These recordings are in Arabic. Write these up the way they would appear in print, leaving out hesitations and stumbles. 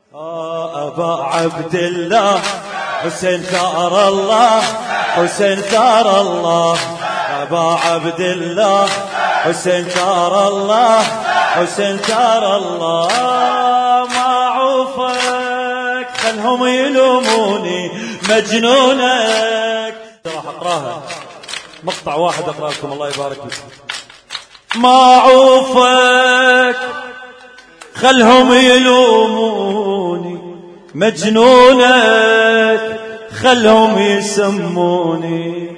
أبا عبد الله حسين ثار الله، حسين ثار الله. أبا عبد الله حسين ثار الله، حسين ثار الله. معوفك خلهم يلوموني مجنونك. راح أقراها مقطع واحد أقرأ لكم الله يبارك فيكم. معوفك خلهم يلوموني مجنونك، خلهم يسموني.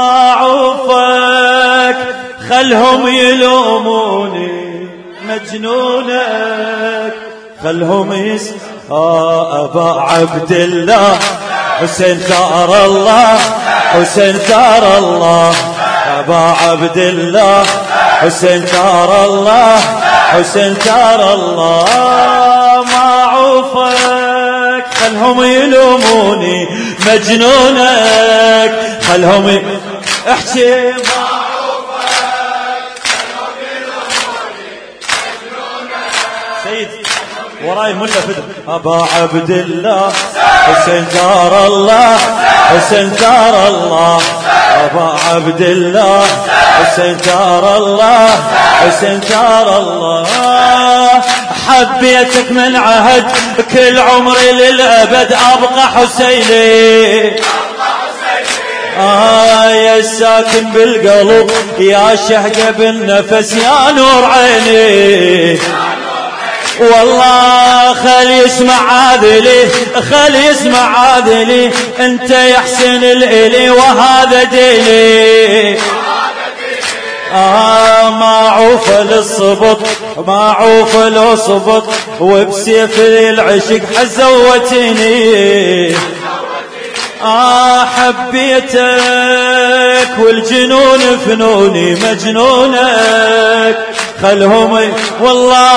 معوفك خلهم يلوموني مجنونك، خلهم أبا عبد الله حسين ثار الله، حسين ثار الله. أبا عبد الله حسين ثار الله، حسين ثار الله. معوفك خلهم يلوموني مجنونك، خلهم احكي. معوفك خلهم يلوموني مجنونك. سيد وراي ملا فدر. أبا عبد الله حسين ثار الله، حسين ثار الله. أبا عبد الله حسين ثار الله، حسين ثار الله. حبيتك من عهد كل عمري للأبد أبقى حسيني. يا الساكن بالقلب يا شهقة بالنفس يا نور عيني. والله خل يسمع عاذلي، خل يسمع عاذلي. انت يحسن الإلي وهذا ديني. معوف للصبط، معوف للصبط. وبسيف العشق حزوتني. حبيتك والجنون فنوني مجنونك، خلهم والله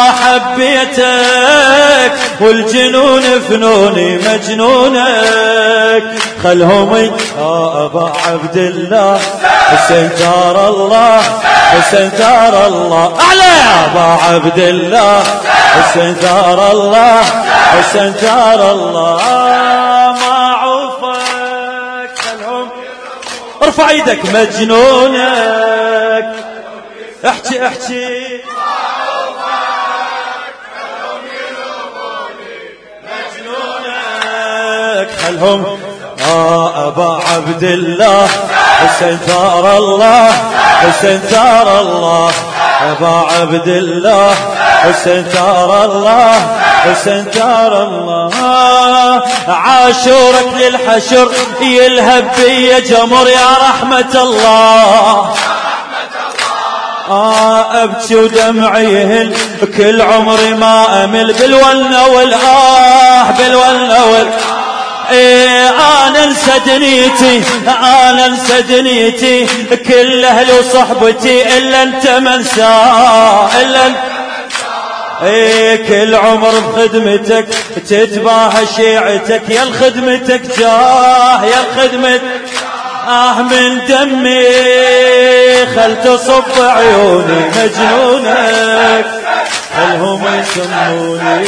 حبيتك والجنون فنوني مجنونك، خلهم أبا عبد الله حسين ثار الله، حسين ثار الله. أعلى أبا عبد الله حسين ثار الله، حسين ثار الله. معوفك خلهم ارفع ايدك مجنونك. احكي احكي. خلهم أبا عبد الله حسين ثار الله، حسين ثار الله. أبا عبد الله حسين ثار الله، حسين ثار الله. عاشورك للحشر يلهب بي جمر يا رحمة الله. أبكي ودمعي يهل كل عمري ما أمل بالولنا بالولنا أنا انسى دنيتي، أنا انسى دنيتي. كل أهلي وصحبتي إلا أنت منسى، إلا أنت. كل عمر بخدمتك تتباهى شيعتك. يا الخدمتك جاه، يا الخدمتك من دمي خل تصب عيوني مجنونك، خلهم يسموني.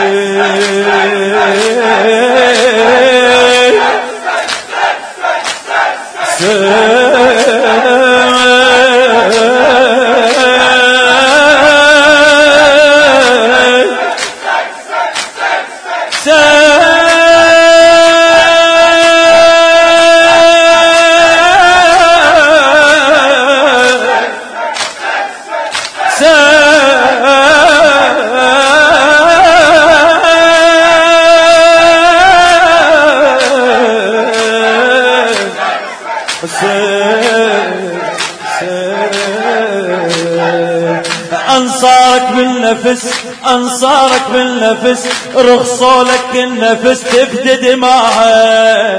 أنصارك بالنفس، أنصارك بالنفس. رخصوا لك النفس تفدي دماءها.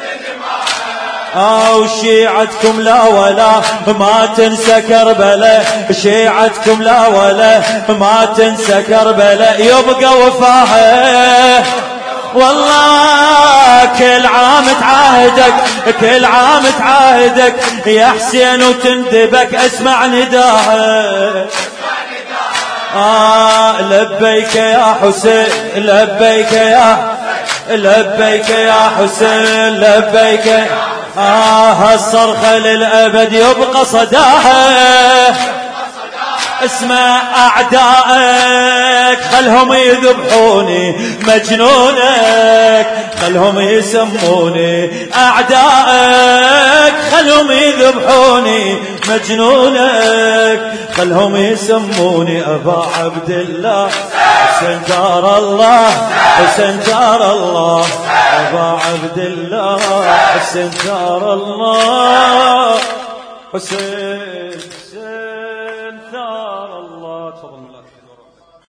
وشيعتكم لا ولا ما تنسى كربلاء، شيعتكم لا ولا ما تنسى كربلاء. يبقى وفاها والله كل عام تعاهدك، كل عام تعاهدك يا حسين وتندبك. اسمع نداها لبيك يا حسين لبيك يا حسين لبيك. هالصرخة للأبد يبقى صداها. اسمع أعدائك خلهم يذبحوني مجنونك، خلهم يسموني أعدائك خلهم يذبحوني مجنونك، خلهم يسموني أبا عبد الله حسين دار الله حسين دار الله أبا عبد الله حسين دار الله حسين.